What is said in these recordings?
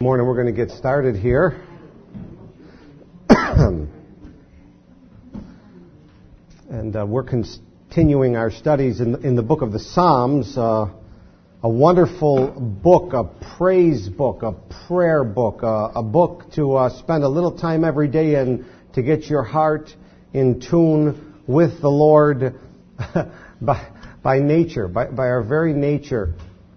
Morning, we're going to get started here. And we're continuing our studies in the book of the Psalms, a wonderful book, a praise book, a prayer book, a book to spend a little time every day in to get your heart in tune with the Lord by nature, by our very nature.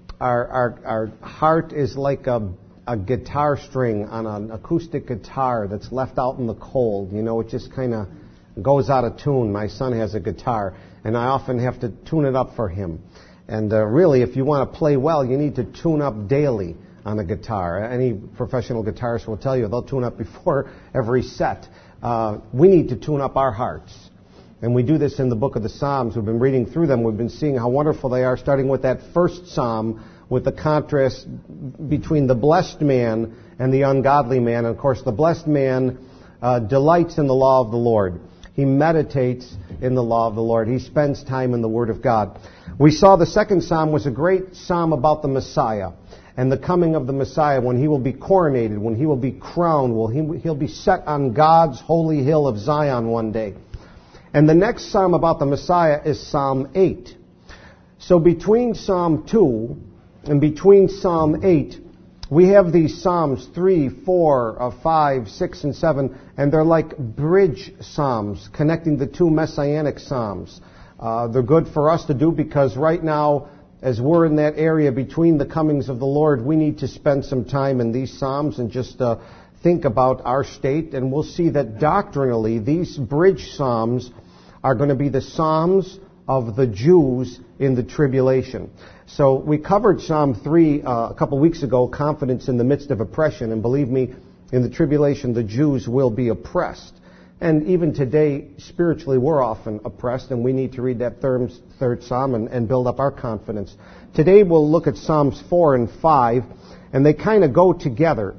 Our heart is like a guitar string on an acoustic guitar that's left out in the cold. You know, it just kind of goes out of tune. My son has a guitar, and I often have to tune it up for him. And really, if you want to play well, you need to tune up daily on a guitar. Any professional guitarist will tell you they'll tune up before every set. We need to tune up our hearts. And we do this in the book of the Psalms. We've been reading through them. We've been seeing how wonderful they are, starting with that first psalm, with the contrast between the blessed man and the ungodly man. And of course, the blessed man delights in the law of the Lord. He meditates in the law of the Lord. He spends time in the Word of God. We saw the second psalm was a great psalm about the Messiah and the coming of the Messiah, when he will be coronated, when he will be crowned, he'll be set on God's holy hill of Zion one day. And the next psalm about the Messiah is Psalm 8. So between Psalm 2 and between Psalm 8, we have these Psalms 3, 4, 5, 6, and 7, and they're like bridge psalms connecting the two messianic psalms. They're good for us to do because right now, as we're in that area between the comings of the Lord, we need to spend some time in these psalms and just think about our state. And we'll see that doctrinally, these bridge psalms are going to be the psalms of the Jews in the tribulation. So we covered Psalm 3 a couple weeks ago, confidence in the midst of oppression. And believe me, in the tribulation, the Jews will be oppressed. And even today, spiritually, we're often oppressed, and we need to read that third Psalm and build up our confidence. Today, we'll look at Psalms 4 and 5, and they kind of go together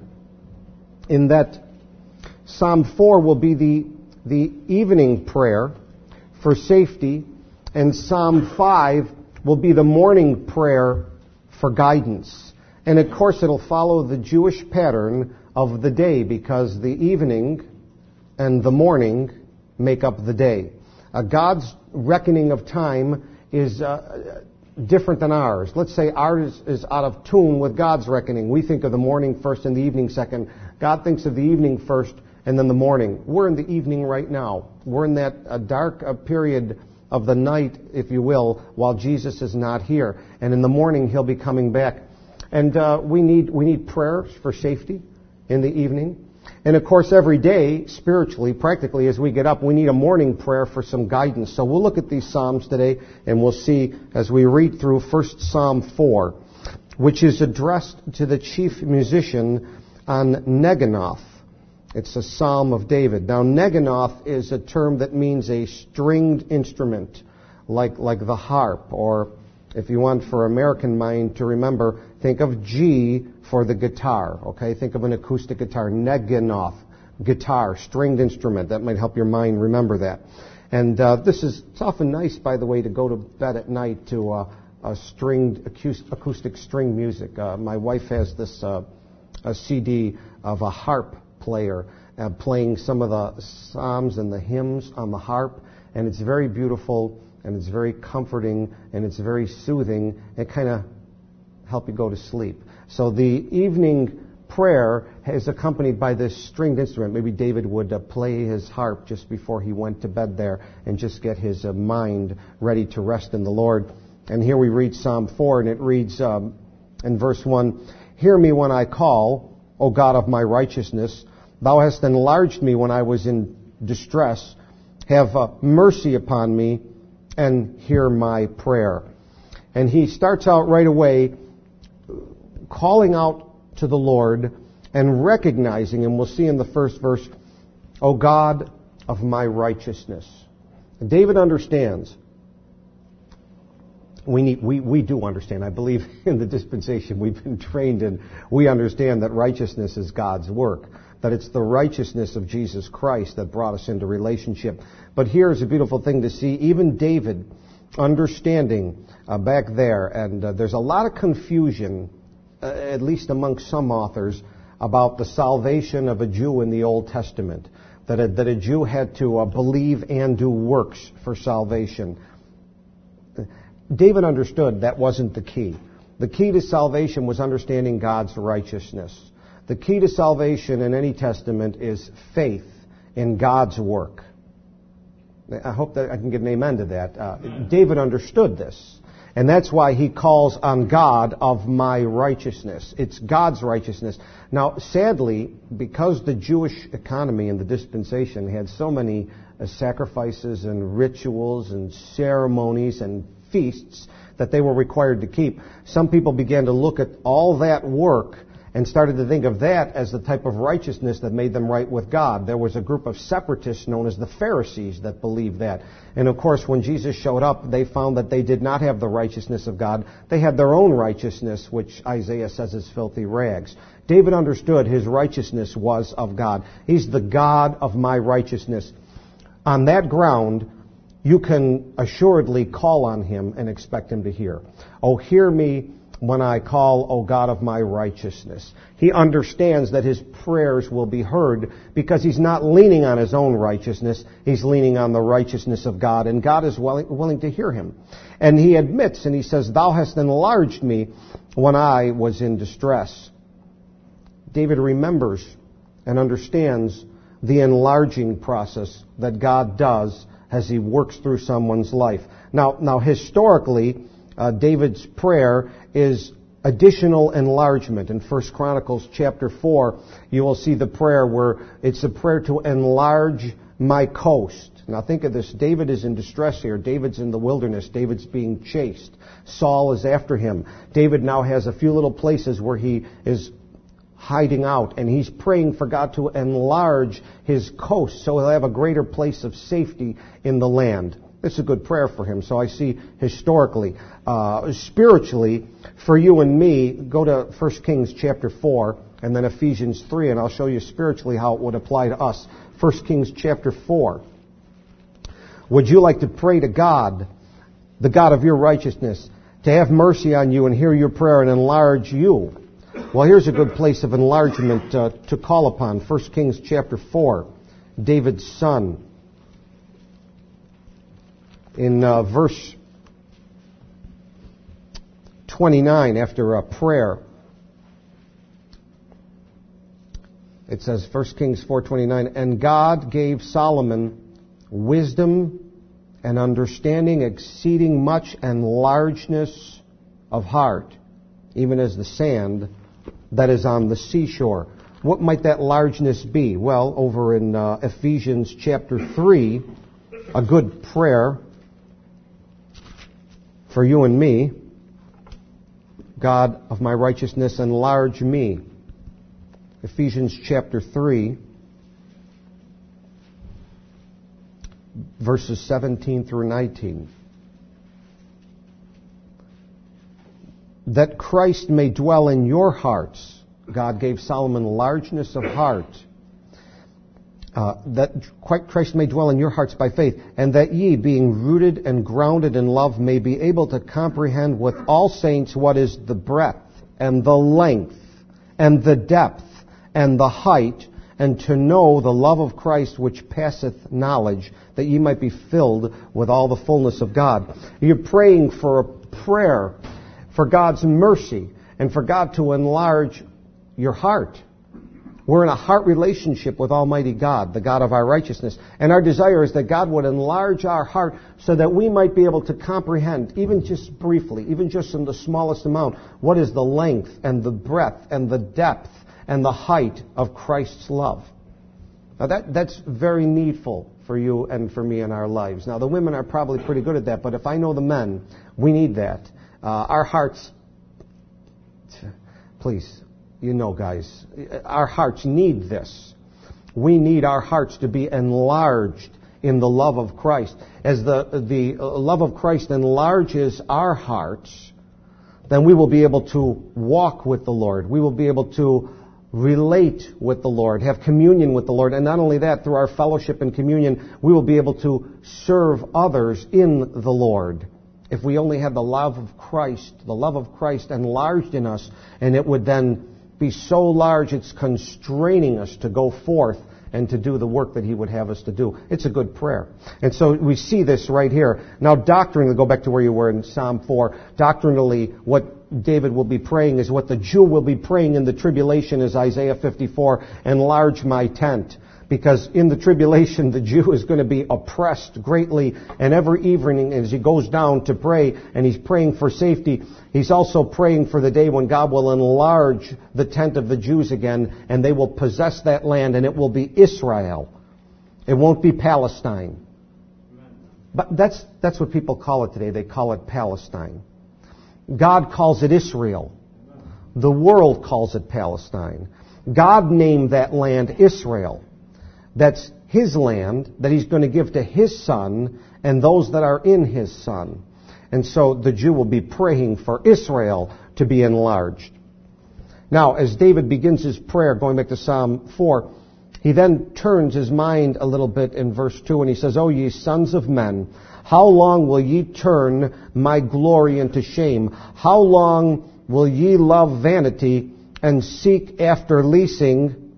in that Psalm 4 will be the evening prayer for safety, and Psalm 5 will be the morning prayer for guidance. And of course, it'll follow the Jewish pattern of the day, because the evening and the morning make up the day. God's reckoning of time is different than ours. Let's say ours is out of tune with God's reckoning. We think of the morning first and the evening second. God thinks of the evening first and then the morning. We're in the evening right now. We're in that dark period of the night, if you will, while Jesus is not here. And in the morning, he'll be coming back. And we need prayers for safety in the evening. And of course, every day, spiritually, practically, as we get up, we need a morning prayer for some guidance. So we'll look at these Psalms today, and we'll see as we read through first Psalm 4, which is addressed to the chief musician on Neginoth. It's a Psalm of David. Now, Neginoth is a term that means a stringed instrument, like the harp, or if you want for American mind to remember, think of G for the guitar, okay? Think of an acoustic guitar, Neginoth, guitar, stringed instrument. That might help your mind remember that. And it's often nice, by the way, to go to bed at night to a stringed, acoustic string music. My wife has this a CD of a harp player playing some of the psalms and the hymns on the harp, and it's very beautiful, and it's very comforting, and it's very soothing. It kind of helps you go to sleep. So the evening prayer is accompanied by this stringed instrument. Maybe David would play his harp just before he went to bed there and just get his mind ready to rest in the Lord. And here we read Psalm 4, and it reads in verse 1, "Hear me when I call, O God of my righteousness. Thou hast enlarged me when I was in distress. Have mercy upon me and hear my prayer." And he starts out right away calling out to the Lord and recognizing, and we'll see in the first verse, "O God of my righteousness." And David understands. We do understand. I believe in the dispensation we've been trained in. We understand that righteousness is God's work, that it's the righteousness of Jesus Christ that brought us into relationship. But here's a beautiful thing to see. Even David understanding back there, and there's a lot of confusion, at least among some authors, about the salvation of a Jew in the Old Testament, that a Jew had to believe and do works for salvation. David understood that wasn't the key. The key to salvation was understanding God's righteousness. The key to salvation in any testament is faith in God's work. I hope that I can get an amen to that. David understood this. And that's why he calls on God of my righteousness. It's God's righteousness. Now, sadly, because the Jewish economy and the dispensation had so many sacrifices and rituals and ceremonies and feasts that they were required to keep, some people began to look at all that work and started to think of that as the type of righteousness that made them right with God. There was a group of separatists known as the Pharisees that believed that. And of course, when Jesus showed up, they found that they did not have the righteousness of God. They had their own righteousness, which Isaiah says is filthy rags. David understood his righteousness was of God. He's the God of my righteousness. On that ground, you can assuredly call on him and expect him to hear. Oh, hear me when I call, O God of my righteousness. He understands that his prayers will be heard because he's not leaning on his own righteousness. He's leaning on the righteousness of God, and God is willing to hear him. And he admits, and he says, Thou hast enlarged me when I was in distress. David remembers and understands the enlarging process that God does as he works through someone's life. Now, historically, David's prayer is additional enlargement. In 1 Chronicles chapter 4, you will see the prayer where it's a prayer to enlarge my coast. Now think of this. David is in distress here. David's in the wilderness. David's being chased. Saul is after him. David now has a few little places where he is hiding out, and he's praying for God to enlarge his coast so he'll have a greater place of safety in the land. It's a good prayer for him. So I see historically. Spiritually, for you and me, go to 1 Kings chapter 4 and then Ephesians 3, and I'll show you spiritually how it would apply to us. 1 Kings chapter 4. Would you like to pray to God, the God of your righteousness, to have mercy on you and hear your prayer and enlarge you? Well, here's a good place of enlargement to call upon. 1 Kings chapter 4, David's son. In verse 29, after a prayer, it says, 1 Kings 4:29, And God gave Solomon wisdom and understanding, exceeding much, and largeness of heart, even as the sand that is on the seashore. What might that largeness be? Well, over in Ephesians chapter 3, a good prayer for you and me. God of my righteousness, enlarge me. Ephesians chapter 3, verses 17 through 19. That Christ may dwell in your hearts. God gave Solomon largeness of heart. That Christ may dwell in your hearts by faith, and that ye, being rooted and grounded in love, may be able to comprehend with all saints what is the breadth, and the length, and the depth, and the height, and to know the love of Christ which passeth knowledge, that ye might be filled with all the fullness of God. You're praying for a prayer for God's mercy, and for God to enlarge your heart. We're in a heart relationship with Almighty God, the God of our righteousness. And our desire is that God would enlarge our heart so that we might be able to comprehend, even just briefly, even just in the smallest amount, what is the length and the breadth and the depth and the height of Christ's love. Now that's very needful for you and for me in our lives. Now the women are probably pretty good at that, but if I know the men, we need that. Our hearts, please, you know, guys, our hearts need this. We need our hearts to be enlarged in the love of Christ. As the love of Christ enlarges our hearts, then we will be able to walk with the Lord. We will be able to relate with the Lord, have communion with the Lord. And not only that, through our fellowship and communion, we will be able to serve others in the Lord. If we only had the love of Christ enlarged in us, and it would then be so large it's constraining us to go forth and to do the work that He would have us to do. It's a good prayer. And so we see this right here. Now doctrinally, go back to where you were in Psalm 4, doctrinally what David will be praying is what the Jew will be praying in the tribulation is Isaiah 54, enlarge my tent. Because in the tribulation, the Jew is going to be oppressed greatly. And every evening as he goes down to pray, and he's praying for safety, he's also praying for the day when God will enlarge the tent of the Jews again, and they will possess that land, and it will be Israel. It won't be Palestine. But that's what people call it today. They call it Palestine. God calls it Israel. The world calls it Palestine. God named that land Israel. That's His land that He's going to give to His Son and those that are in His Son. And so the Jew will be praying for Israel to be enlarged. Now, as David begins his prayer, going back to Psalm 4, he then turns his mind a little bit in verse 2, and he says, O ye sons of men, how long will ye turn my glory into shame? How long will ye love vanity and seek after leasing?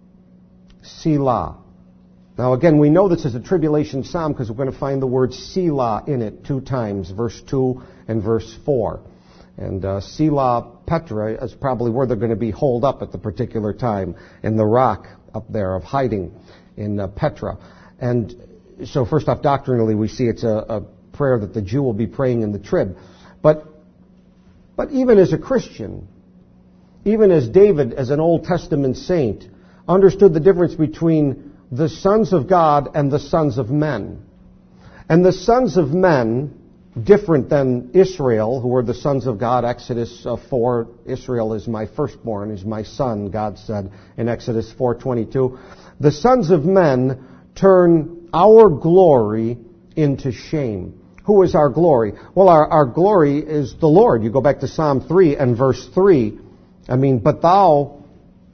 Selah. Now again, we know this is a tribulation psalm because we're going to find the word Selah in it 2 times, verse 2 and verse 4. And Selah Petra is probably where they're going to be holed up at the particular time, in the rock up there of hiding in Petra. And so first off, doctrinally, we see it's a prayer that the Jew will be praying in the trib. But even as a Christian, even as David, as an Old Testament saint, understood the difference between the sons of God and the sons of men. And the sons of men, different than Israel, who were the sons of God. Exodus 4, Israel is my firstborn, is my son, God said in Exodus 4:22. The sons of men turn our glory into shame. Who is our glory? Well, our glory is the Lord. You go back to Psalm 3 and verse 3. But thou,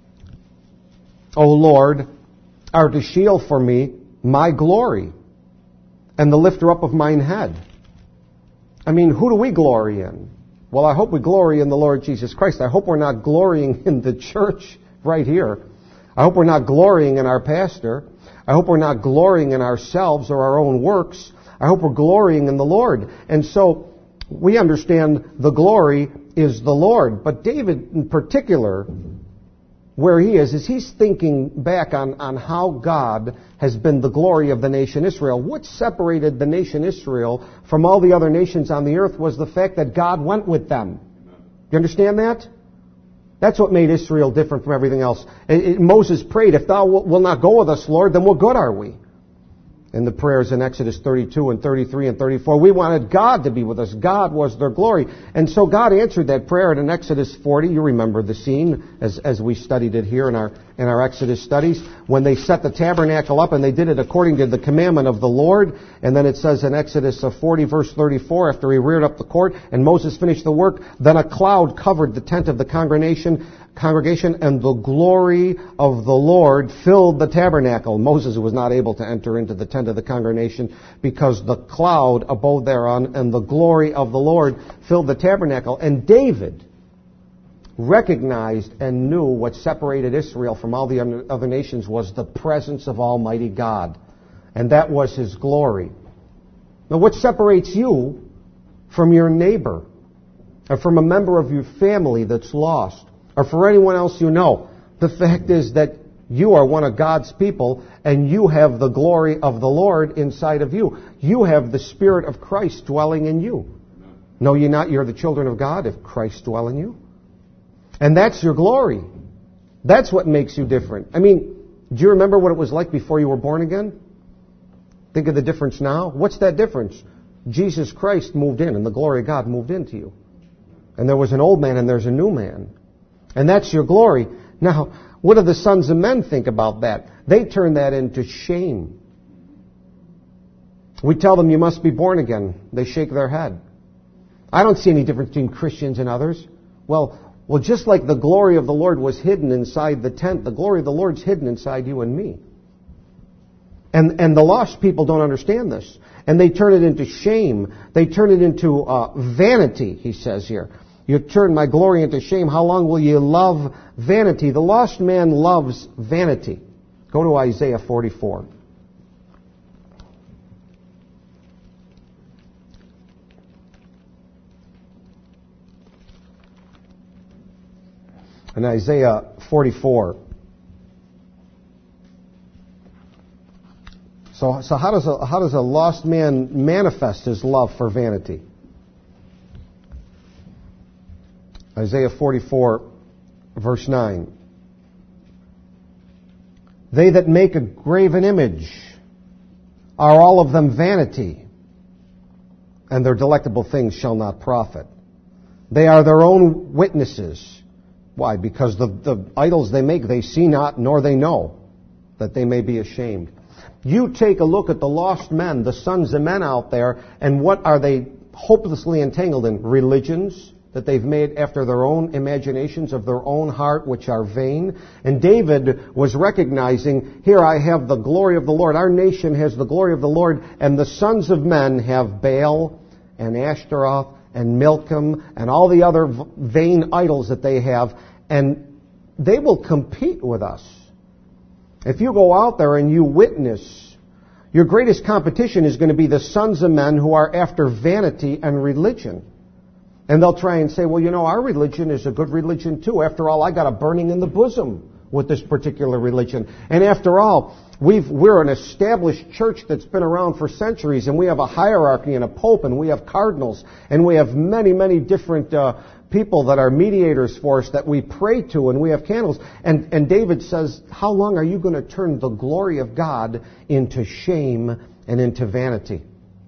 O Lord, art a shield for me, my glory, and the lifter up of mine head. Who do we glory in? Well, I hope we glory in the Lord Jesus Christ. I hope we're not glorying in the church right here. I hope we're not glorying in our pastor. I hope we're not glorying in ourselves or our own works. I hope we're glorying in the Lord. And so we understand the glory is the Lord. But David in particular, where he is he's thinking back on how God has been the glory of the nation Israel. What separated the nation Israel from all the other nations on the earth was the fact that God went with them. You understand that? That's what made Israel different from everything else. Moses prayed, if thou will not go with us, Lord, then what good are we? In the prayers in Exodus 32 and 33 and 34, we wanted God to be with us. God was their glory. And so God answered that prayer in Exodus 40. You remember the scene as we studied it here in our Exodus studies, when they set the tabernacle up and they did it according to the commandment of the Lord. And then it says in Exodus 40 verse 34, after he reared up the court and Moses finished the work, then a cloud covered the tent of the congregation, and the glory of the Lord filled the tabernacle. Moses was not able to enter into the tent of the congregation because the cloud abode thereon and the glory of the Lord filled the tabernacle. And David recognized and knew what separated Israel from all the other nations was the presence of Almighty God. And that was His glory. Now what separates you from your neighbor or from a member of your family that's lost, or for anyone else you know? The fact is that you are one of God's people and you have the glory of the Lord inside of you. You have the Spirit of Christ dwelling in you. No, you're not. You're the children of God if Christ dwell in you. And that's your glory. That's what makes you different. Do you remember what it was like before you were born again? Think of the difference now. What's that difference? Jesus Christ moved in and the glory of God moved into you. And there was an old man and there's a new man. And that's your glory. Now, what do the sons of men think about that? They turn that into shame. We tell them you must be born again. They shake their head. I don't see any difference between Christians and others. Well, just like the glory of the Lord was hidden inside the tent, the glory of the Lord's hidden inside you and me. And the lost people don't understand this. And they turn it into shame. They turn it into vanity, he says here. You turn my glory into shame. How long will you love vanity? The lost man loves vanity. Go to Isaiah 44. In Isaiah 44. So how does a lost man manifest his love for vanity? Isaiah 44, verse 9. They that make a graven image are all of them vanity, and their delectable things shall not profit. They are their own witnesses. Why? Because the idols they make, they see not, nor they know, that they may be ashamed. You take a look at the lost men, the sons of men out there, and what are they hopelessly entangled in? Religions that they've made after their own imaginations of their own heart, which are vain. And David was recognizing, here I have the glory of the Lord. Our nation has the glory of the Lord, and the sons of men have Baal and Ashtaroth and Milcom and all the other vain idols that they have, and they will compete with us. If you go out there and you witness, your greatest competition is going to be the sons of men who are after vanity and religion. And they'll try and say, well, you know, our religion is a good religion too. After all, I got a burning in the bosom with this particular religion. And after all, we're an established church that's been around for centuries, and we have a hierarchy and a pope, and we have cardinals, and we have many, many different people that are mediators for us that we pray to, and we have candles. And David says, how long are you going to turn the glory of God into shame and into vanity?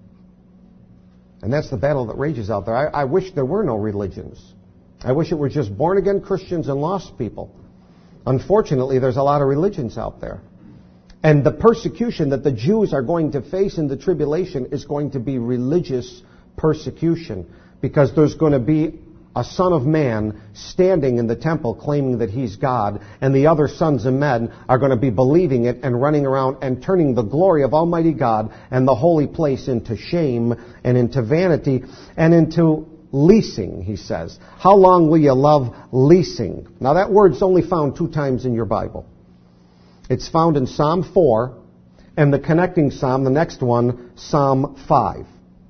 And that's the battle that rages out there. I wish there were no religions. I wish it were just born-again Christians and lost people. Unfortunately, there's a lot of religions out there. And the persecution that the Jews are going to face in the tribulation is going to be religious persecution, because there's going to be a son of man standing in the temple claiming that he's God, and the other sons of men are going to be believing it and running around and turning the glory of Almighty God and the holy place into shame and into vanity and into leasing, he says. How long will you love leasing? Now that word's only found 2 times in your Bible. It's found in Psalm 4 and the connecting psalm, the next one, Psalm 5.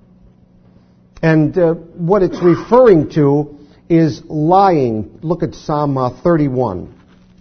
And what it's referring to is lying. Look at Psalm 31.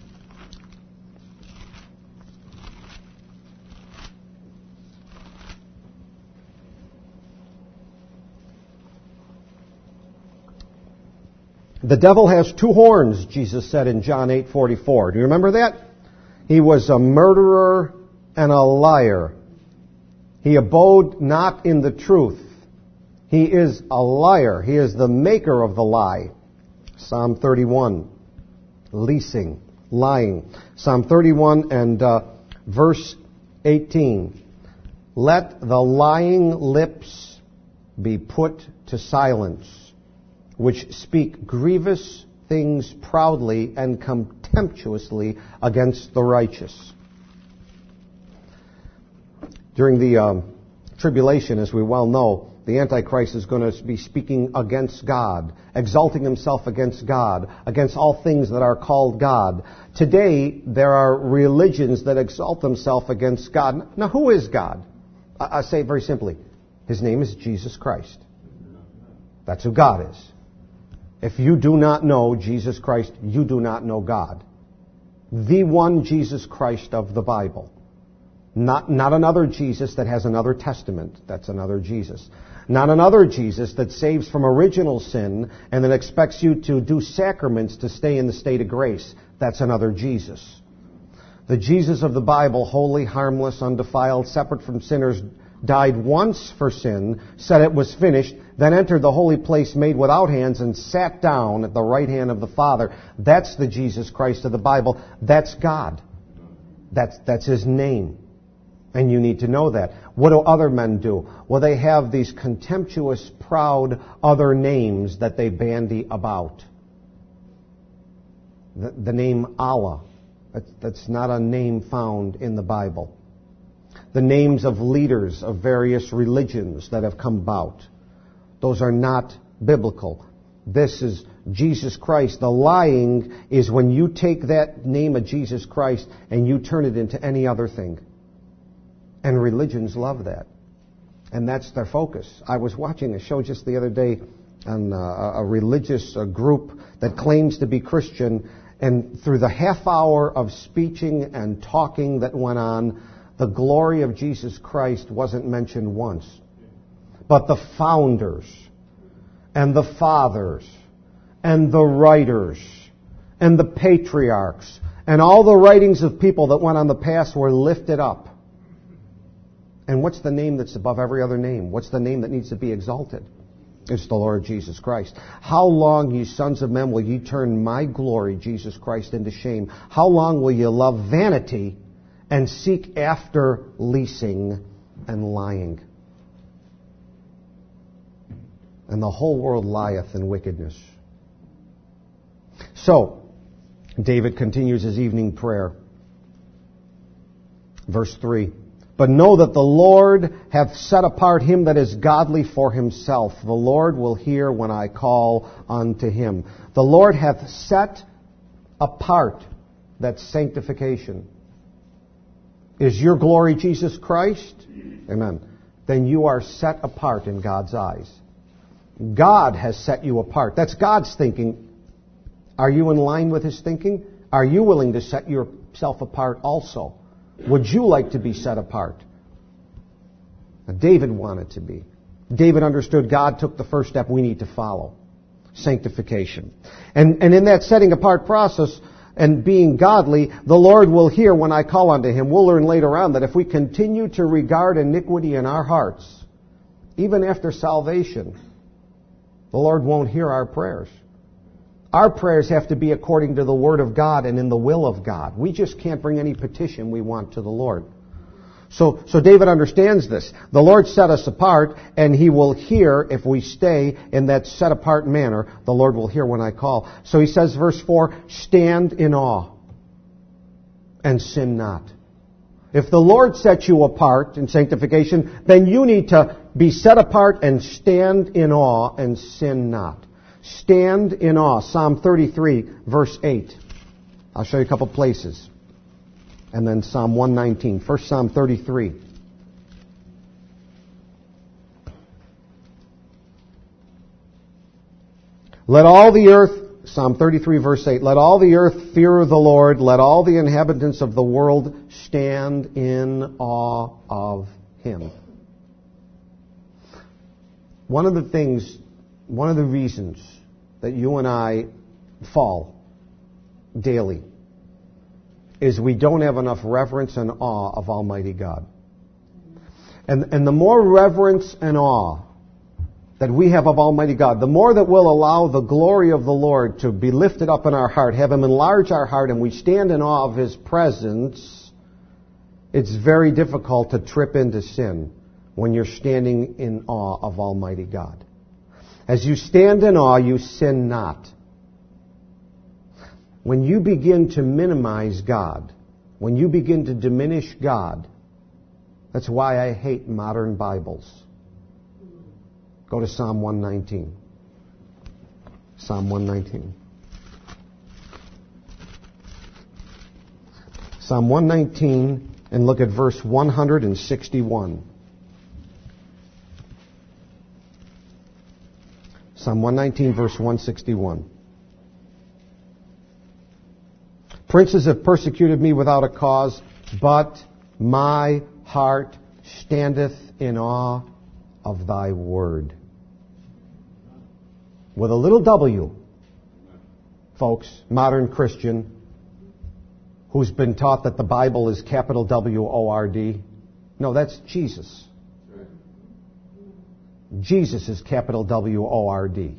The devil has 2 horns, Jesus said in John 8:44. Do you remember that? He was a murderer and a liar. He abode not in the truth. He is a liar. He is the maker of the lie. Psalm 31, leasing, lying. Psalm 31 and verse 18. Let the lying lips be put to silence, which speak grievous things proudly and contemptuously against the righteous. During the tribulation, as we well know, the Antichrist is going to be speaking against God, exalting himself against God, against all things that are called God. Today, there are religions that exalt themselves against God. Now, who is God? I say it very simply. His name is Jesus Christ. That's who God is. If you do not know Jesus Christ, you do not know God. The one Jesus Christ of the Bible. Not another Jesus that has another testament. That's another Jesus. Not another Jesus that saves from original sin and then expects you to do sacraments to stay in the state of grace. That's another Jesus. The Jesus of the Bible, holy, harmless, undefiled, separate from sinners, died once for sin, said it was finished, then entered the holy place made without hands and sat down at the right hand of the Father. That's the Jesus Christ of the Bible. That's God. That's His name. And you need to know that. What do other men do? Well, they have these contemptuous, proud other names that they bandy about. The name Allah. That's not a name found in the Bible. The names of leaders of various religions that have come about. Those are not biblical. This is Jesus Christ. The lying is when you take that name of Jesus Christ and you turn it into any other thing. And religions love that. And that's their focus. I was watching a show just the other day on a religious group that claims to be Christian, and through the half hour of speeching and talking that went on, the glory of Jesus Christ wasn't mentioned once. But the founders and the fathers and the writers and the patriarchs and all the writings of people that went on the past were lifted up. And what's the name that's above every other name? What's the name that needs to be exalted? It's the Lord Jesus Christ. How long, you sons of men, will ye turn my glory, Jesus Christ, into shame? How long will you love vanity and seek after leasing and lying? And the whole world lieth in wickedness. So, David continues his evening prayer. Verse 3. But know that the Lord hath set apart him that is godly for himself. The Lord will hear when I call unto him. The Lord hath set apart. That's sanctification. Is your glory Jesus Christ? Amen. Then you are set apart in God's eyes. God has set you apart. That's God's thinking. Are you in line with his thinking? Are you willing to set yourself apart also? Would you like to be set apart? Now, David wanted to be. David understood God took the first step we need to follow. Sanctification. And in that setting apart process and being godly, the Lord will hear when I call unto him. We'll learn later on that if we continue to regard iniquity in our hearts, even after salvation, the Lord won't hear our prayers. Our prayers have to be according to the Word of God and in the will of God. We just can't bring any petition we want to the Lord. So David understands this. The Lord set us apart, and he will hear if we stay in that set apart manner. The Lord will hear when I call. So he says, verse 4, stand in awe and sin not. If the Lord sets you apart in sanctification, then you need to be set apart and stand in awe and sin not. Stand in awe. Psalm 33, verse 8. I'll show you a couple places. And then Psalm 119. First Psalm 33. Let all the earth, Psalm 33, verse 8, let all the earth fear the Lord. Let all the inhabitants of the world stand in awe of him. One of the reasons that you and I fall daily is we don't have enough reverence and awe of Almighty God. And the more reverence and awe that we have of Almighty God, the more that we'll allow the glory of the Lord to be lifted up in our heart, have him enlarge our heart, and we stand in awe of his presence, it's very difficult to trip into sin when you're standing in awe of Almighty God. As you stand in awe, you sin not. When you begin to minimize God, when you begin to diminish God, that's why I hate modern Bibles. Go to Psalm 119. Psalm 119. Psalm 119, and look at verse 161. Psalm 119, verse 161. Princes have persecuted me without a cause, but my heart standeth in awe of thy word. With a little W, folks, modern Christian, who's been taught that the Bible is capital W-O-R-D. No, that's Jesus. Jesus is capital W-O-R-D.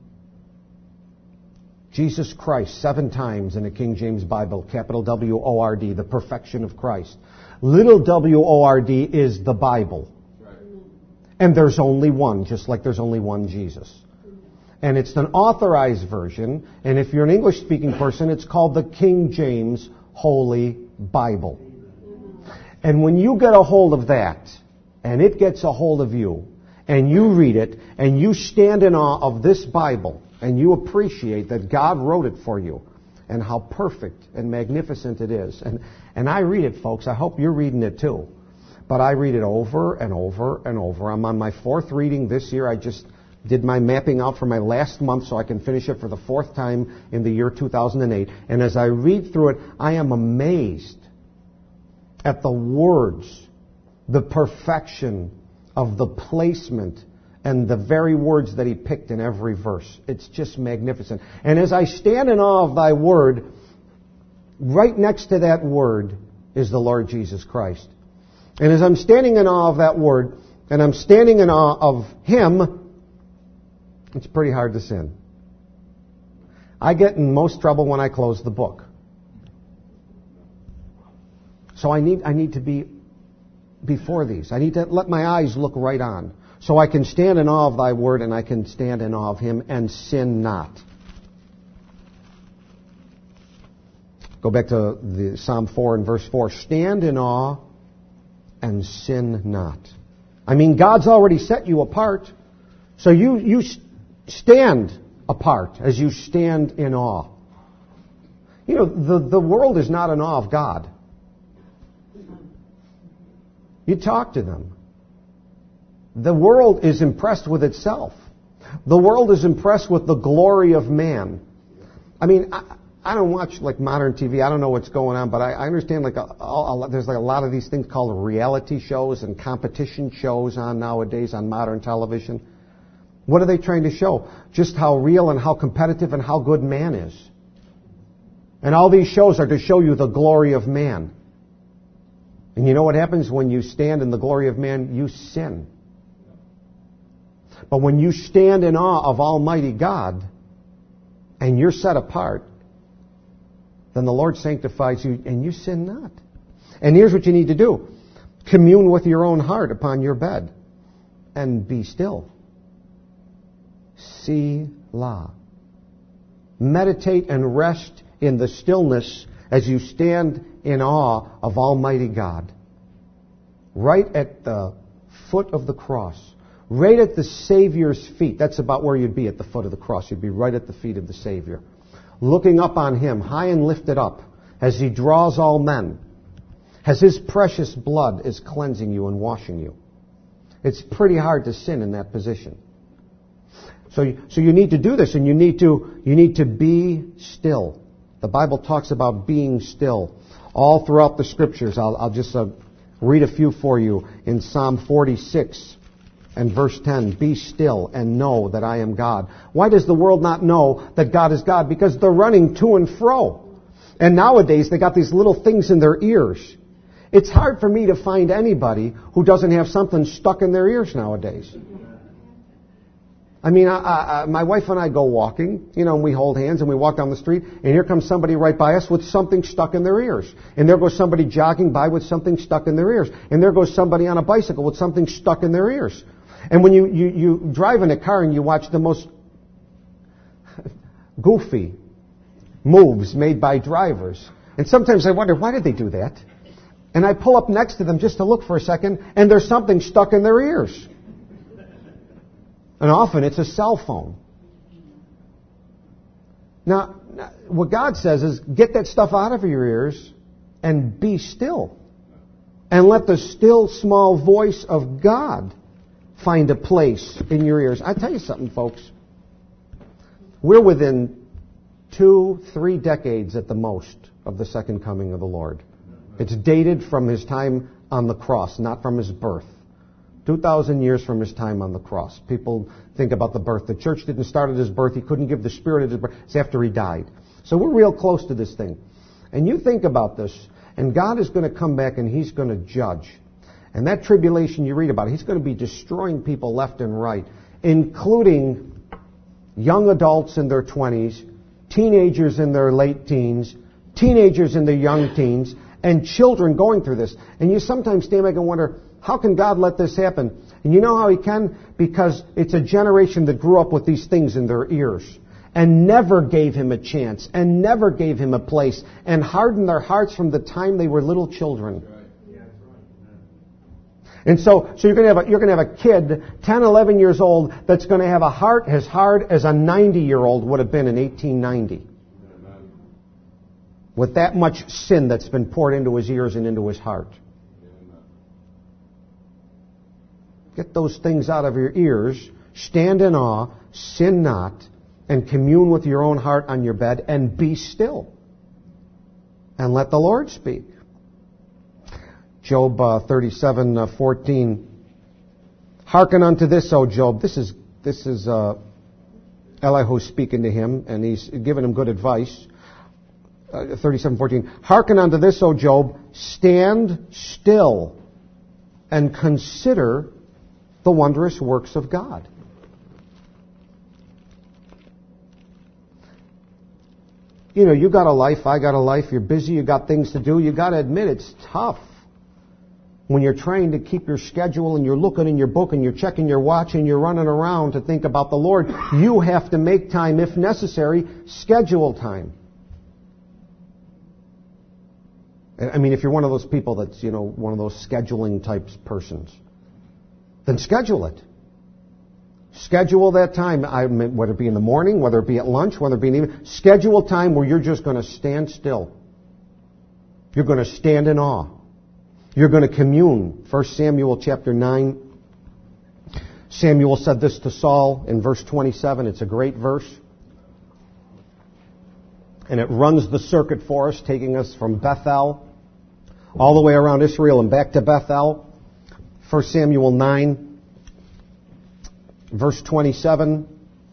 Jesus Christ, 7 times in the King James Bible, capital W-O-R-D, the perfection of Christ. Little W-O-R-D is the Bible. And there's only one, just like there's only one Jesus. And it's an authorized version, and if you're an English-speaking person, it's called the King James Holy Bible. And when you get a hold of that, and it gets a hold of you, and you read it, and you stand in awe of this Bible, and you appreciate that God wrote it for you and how perfect and magnificent it is. And I read it, folks. I hope you're reading it too. But I read it over and over and over. I'm on my 4th reading this year. I just did my mapping out for my last month so I can finish it for the 4th time in the year 2008. And as I read through it, I am amazed at the words, the perfection of the placement, and the very words that he picked in every verse. It's just magnificent. And as I stand in awe of thy word, right next to that word is the Lord Jesus Christ. And as I'm standing in awe of that word, and I'm standing in awe of him, it's pretty hard to sin. I get in most trouble when I close the book. So I need to be before these. I need to let my eyes look right on, so I can stand in awe of thy word, and I can stand in awe of him and sin not. Go back to the Psalm 4 and verse 4. Stand in awe and sin not. I mean, God's already set you apart. So you stand apart as you stand in awe. You know, the world is not in awe of God. You talk to them. The world is impressed with itself. The world is impressed with the glory of man. I mean, I don't watch like modern TV. I don't know what's going on, but I understand like there's like a lot of these things called reality shows and competition shows on nowadays on modern television. What are they trying to show? Just how real and how competitive and how good man is. And all these shows are to show you the glory of man. And you know what happens when you stand in the glory of man? You sin. But when you stand in awe of Almighty God and you're set apart, then the Lord sanctifies you and you sin not. And here's what you need to do. Commune with your own heart upon your bed and be still. Selah. Meditate and rest in the stillness as you stand in awe of Almighty God. Right at the foot of the cross. Right at the Savior's feet. That's about where you'd be, at the foot of the cross. You'd be right at the feet of the Savior. Looking up on him, high and lifted up, as he draws all men. As his precious blood is cleansing you and washing you. It's pretty hard to sin in that position. So you need to do this, and you need to be still. The Bible talks about being still all throughout the Scriptures. I'll just read a few for you. In Psalm 46 and verse 10, be still and know that I am God. Why does the world not know that God is God? Because they're running to and fro. And nowadays they got these little things in their ears. It's hard for me to find anybody who doesn't have something stuck in their ears nowadays. I mean, my wife and I go walking, and we hold hands and we walk down the street, and here comes somebody right by us with something stuck in their ears. And there goes somebody jogging by with something stuck in their ears. And there goes somebody on a bicycle with something stuck in their ears. And when you drive in a car and you watch the most goofy moves made by drivers, and sometimes I wonder, why did they do that? And I pull up next to them just to look for a second, and there's something stuck in their ears. And often it's a cell phone. Now, what God says is, get that stuff out of your ears and be still. And let the still small voice of God find a place in your ears. I tell you something, folks. We're within 2-3 decades at the most of the second coming of the Lord. It's dated from his time on the cross, not from his birth. 2,000 years from his time on the cross. People think about the birth. The church didn't start at his birth. He couldn't give the Spirit at his birth. It's after he died. So we're real close to this thing. And you think about this, and God is going to come back and he's going to judge. And that tribulation you read about, he's going to be destroying people left and right, including young adults in their 20s, teenagers in their late teens, teenagers in their young teens, and children going through this. And you sometimes stand back and wonder, how can God let this happen? And you know how he can? Because it's a generation that grew up with these things in their ears and never gave him a chance and never gave him a place and hardened their hearts from the time they were little children. And so you're going to have a kid, 10, 11 years old, that's going to have a heart as hard as a 90-year-old would have been in 1890. Amen. With that much sin that's been poured into his ears and into his heart. Amen. Get those things out of your ears, stand in awe, sin not, and commune with your own heart on your bed, and be still. And let the Lord speak. Job 37:14. Hearken unto this, O Job. This is Elihu speaking to him, and he's giving him good advice. 37:14. Hearken unto this, O Job. Stand still and consider the wondrous works of God. You know, you got a life, I got a life, you're busy, you got things to do. You got to admit it's tough. When you're trying to keep your schedule and you're looking in your book and you're checking your watch and you're running around to think about the Lord, you have to make time, if necessary, schedule time. I mean, if you're one of those people that's, one of those scheduling types persons, then schedule it. Schedule that time, whether it be in the morning, whether it be at lunch, whether it be in the evening. Schedule time where you're just going to stand still. You're going to stand in awe. You're going to commune. 1 Samuel chapter 9. Samuel said this to Saul in verse 27. It's a great verse. And it runs the circuit for us, taking us from Bethel all the way around Israel and back to Bethel. 1 Samuel 9, verse 27.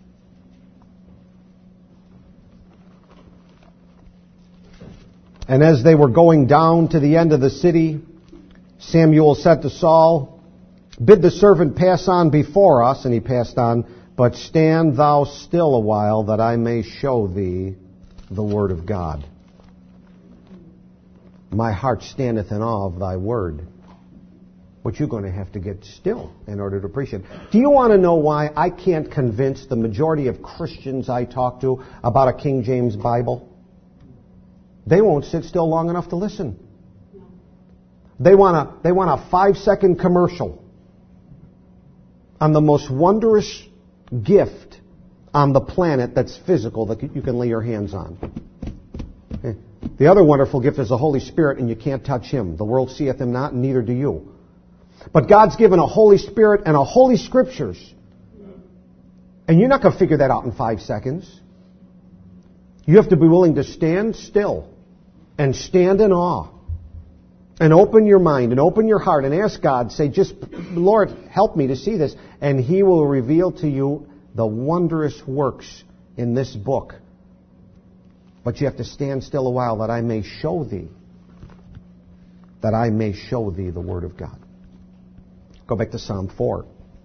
And as they were going down to the end of the city, Samuel said to Saul, Bid the servant pass on before us. And he passed on. But stand thou still a while, that I may show thee the word of God. My heart standeth in awe of thy word. But you're going to have to get still in order to appreciate it. Do you want to know why I can't convince the majority of Christians I talk to about a King James Bible? They won't sit still long enough to listen. They want a 5-second commercial on the most wondrous gift on the planet that's physical that you can lay your hands on. Okay. The other wonderful gift is the Holy Spirit, and you can't touch Him. The world seeth Him not, and neither do you. But God's given a Holy Spirit and a Holy Scriptures. And you're not going to figure that out in 5 seconds. You have to be willing to stand still and stand in awe. And open your mind and open your heart and ask God, say, just, Lord, help me to see this. And He will reveal to you the wondrous works in this book. But you have to stand still a while that I may show thee. That I may show thee the Word of God. Go back to Psalm 4.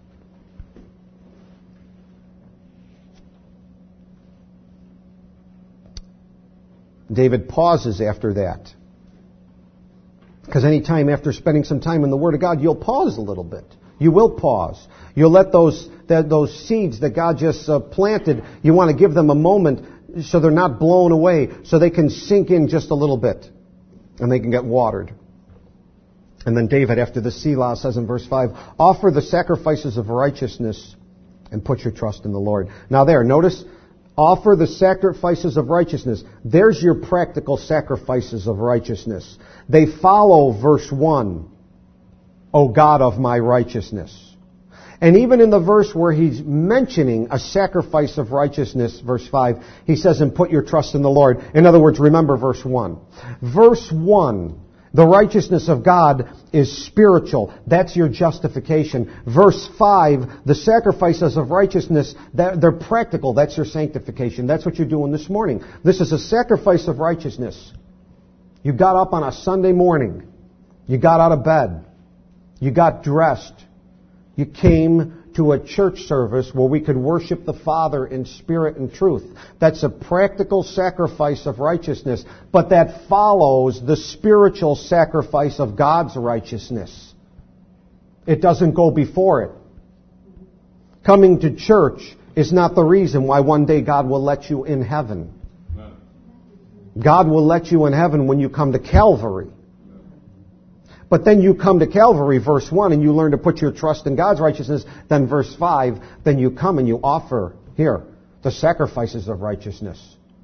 David pauses after that. Because any time after spending some time in the Word of God, you'll pause a little bit. You will pause. You'll let those seeds that God just planted, you want to give them a moment so they're not blown away, so they can sink in just a little bit. And they can get watered. And then David, after the Selah, says in verse 5, Offer the sacrifices of righteousness and put your trust in the Lord. Now there, notice, offer the sacrifices of righteousness. There's your practical sacrifices of righteousness. They follow verse 1, O God of my righteousness. And even in the verse where he's mentioning a sacrifice of righteousness, verse 5, he says, and put your trust in the Lord. In other words, remember verse 1. Verse 1, the righteousness of God is spiritual. That's your justification. Verse 5, the sacrifices of righteousness, they're practical. That's your sanctification. That's what you're doing this morning. This is a sacrifice of righteousness. You got up on a Sunday morning. You got out of bed. You got dressed. You came to a church service where we could worship the Father in spirit and truth. That's a practical sacrifice of righteousness, but that follows the spiritual sacrifice of God's righteousness. It doesn't go before it. Coming to church is not the reason why one day God will let you in heaven. God will let you in heaven when you come to Calvary. But then you come to Calvary, verse 1, and you learn to put your trust in God's righteousness. Then verse 5, then you come and you offer here the sacrifices of righteousness.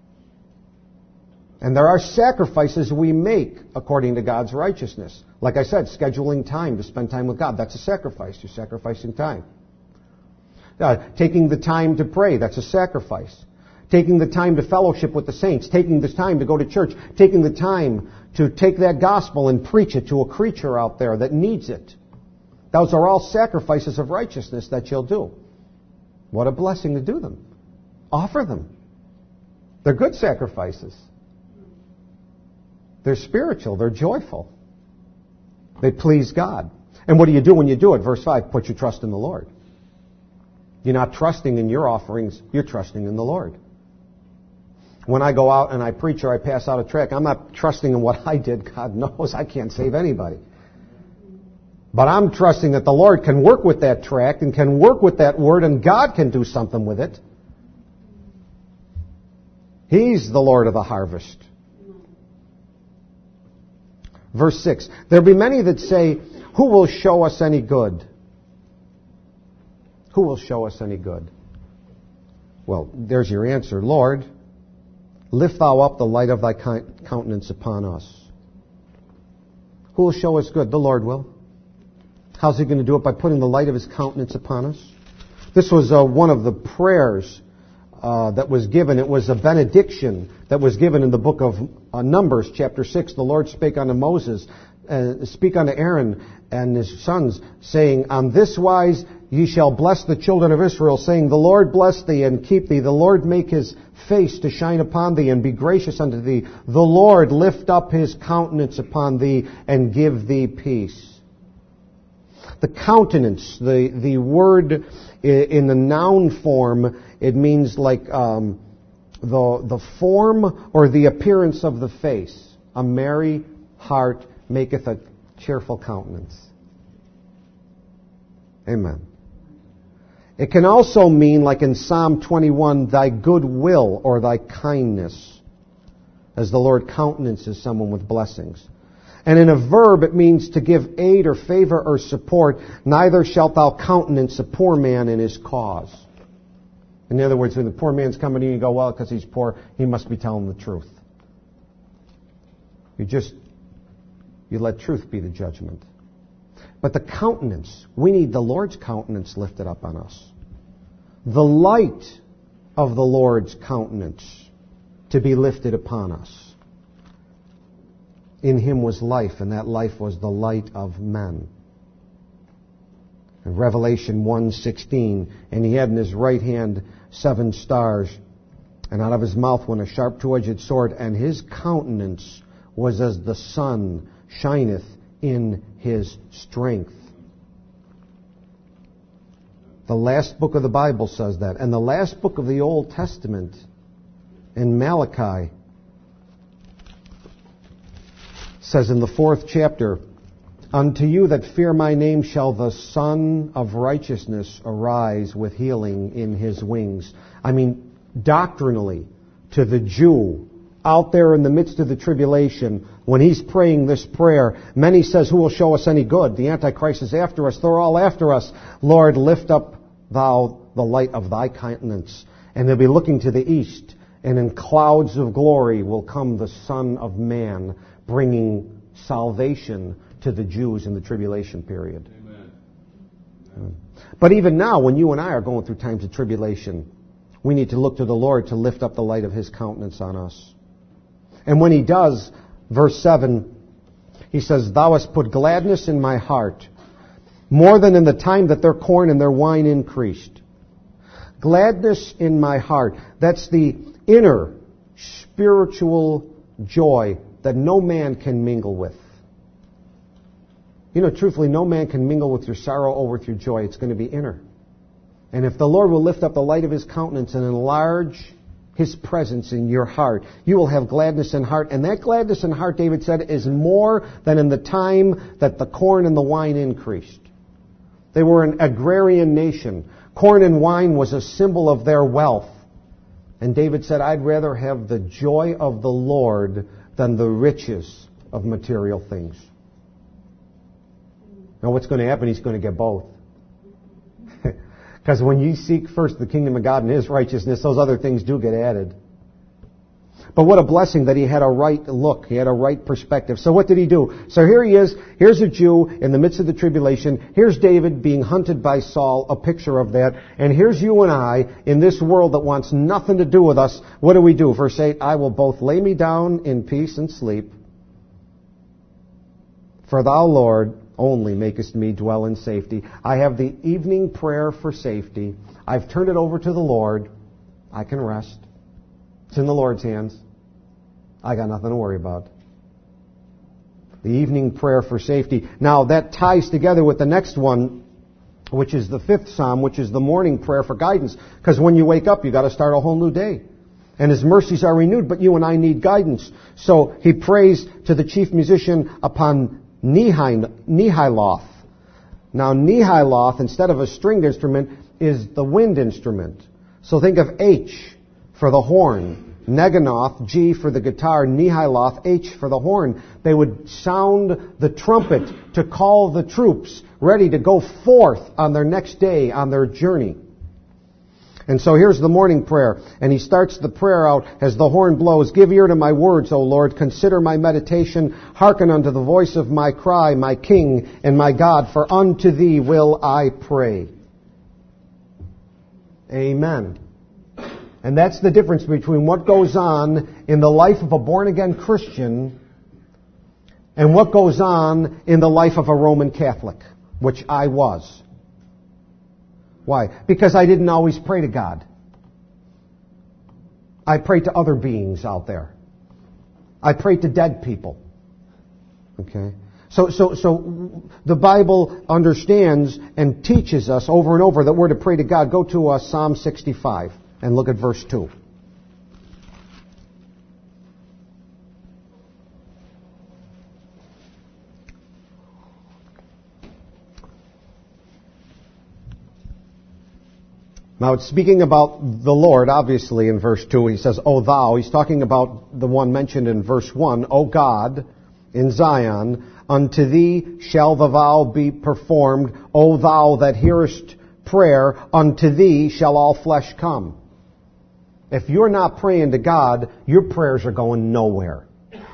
And there are sacrifices we make according to God's righteousness. Like I said, scheduling time to spend time with God. That's a sacrifice. You're sacrificing time. Taking the time to pray. That's a sacrifice. Taking the time to fellowship with the saints. Taking the time to go to church. Taking the time to take that gospel and preach it to a creature out there that needs it. Those are all sacrifices of righteousness that you'll do. What a blessing to do them. Offer them. They're good sacrifices. They're spiritual. They're joyful. They please God. And what do you do when you do it? Verse 5, put your trust in the Lord. You're not trusting in your offerings. You're trusting in the Lord. When I go out and I preach or I pass out a tract, I'm not trusting in what I did. God knows I can't save anybody. But I'm trusting that the Lord can work with that tract and can work with that word, and God can do something with it. He's the Lord of the harvest. Verse 6, there be many that say, who will show us any good? Who will show us any good? Well, there's your answer. Lord, lift thou up the light of thy countenance upon us. Who will show us good? The Lord will. How's he going to do it? By putting the light of his countenance upon us. This was one of the prayers that was given. It was a benediction that was given in the book of Numbers, chapter 6. The Lord spake unto Moses, speak unto Aaron and his sons, saying, on this wise ye shall bless the children of Israel, saying, the Lord bless thee and keep thee. The Lord make his face to shine upon thee and be gracious unto thee. The Lord lift up his countenance upon thee and give thee peace. The countenance, the word in the noun form, it means like the form or the appearance of the face. A merry heart maketh a cheerful countenance. Amen. It can also mean, like in Psalm 21, thy good will or thy kindness, as the Lord countenances someone with blessings. And in a verb, it means to give aid or favor or support. Neither shalt thou countenance a poor man in his cause. In other words, when the poor man's coming to you, you go, well, because he's poor, he must be telling the truth. You let truth be the judgment. But the countenance, we need the Lord's countenance lifted up on us. The light of the Lord's countenance to be lifted upon us. In him was life, and that life was the light of men. In Revelation 1:16, and he had in his right hand 7 stars, and out of his mouth went a sharp two-edged sword, and his countenance was as the sun shineth in his strength. The last book of the Bible says that. And the last book of the Old Testament, in Malachi, says in the 4th chapter, unto you that fear my name shall the Son of Righteousness arise with healing in his wings. I mean, doctrinally, to the Jew, out there in the midst of the tribulation, when he's praying this prayer, many says, who will show us any good? The Antichrist is after us. They're all after us. Lord, lift up thou the light of thy countenance. And they'll be looking to the east, and in clouds of glory will come the Son of Man, bringing salvation to the Jews in the tribulation period. Amen. But even now, when you and I are going through times of tribulation, we need to look to the Lord to lift up the light of his countenance on us. And when he does, verse 7, he says, thou hast put gladness in my heart, more than in the time that their corn and their wine increased. Gladness in my heart. That's the inner spiritual joy that no man can mingle with. You know, truthfully, no man can mingle with your sorrow or with your joy. It's going to be inner. And if the Lord will lift up the light of his countenance and enlarge his presence in your heart, you will have gladness in heart. And that gladness in heart, David said, is more than in the time that the corn and the wine increased. They were an agrarian nation. Corn and wine was a symbol of their wealth. And David said, I'd rather have the joy of the Lord than the riches of material things. Now what's going to happen? He's going to get both. Because when you seek first the kingdom of God and His righteousness, those other things do get added. But what a blessing that he had a right look. He had a right perspective. So what did he do? So here he is. Here's a Jew in the midst of the tribulation. Here's David being hunted by Saul, a picture of that. And here's you and I in this world that wants nothing to do with us. What do? Verse 8, I will both lay me down in peace and sleep. For thou, Lord, only makest me dwell in safety. I have the evening prayer for safety. I've turned it over to the Lord. I can rest. It's in the Lord's hands. I got nothing to worry about. The evening prayer for safety. Now that ties together with the next one, which is the 5th Psalm, which is the morning prayer for guidance. Because when you wake up, you got to start a whole new day. And His mercies are renewed, but you and I need guidance. So he prays to the chief musician upon Nehiloth. Now Nehiloth, instead of a stringed instrument, is the wind instrument. So think of H for the horn, Neganoth, G for the guitar, Nehiloth, H for the horn. They would sound the trumpet to call the troops ready to go forth on their next day, on their journey. And so here's the morning prayer. And he starts the prayer out as the horn blows. Give ear to my words, O Lord. Consider my meditation. Hearken unto the voice of my cry, my King and my God. For unto Thee will I pray. Amen. And that's the difference between what goes on in the life of a born-again Christian and what goes on in the life of a Roman Catholic, which I was. Why? Because I didn't always pray to God. I prayed to other beings out there. I prayed to dead people. Okay? So the Bible understands and teaches us over and over that we're to pray to God. Go to Psalm 65. And look at verse 2. Now it's speaking about the Lord, obviously, in verse 2. He says, O thou. He's talking about the one mentioned in verse 1. O God, in Zion, unto Thee shall the vow be performed. O thou that hearest prayer, unto Thee shall all flesh come. If you're not praying to God, your prayers are going nowhere.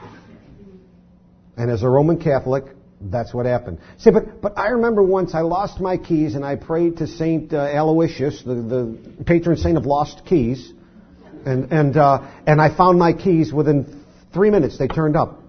And as a Roman Catholic, that's what happened. See, but I remember once I lost my keys and I prayed to Saint Aloysius, the patron saint of lost keys, and I found my keys within 3 minutes. They turned up.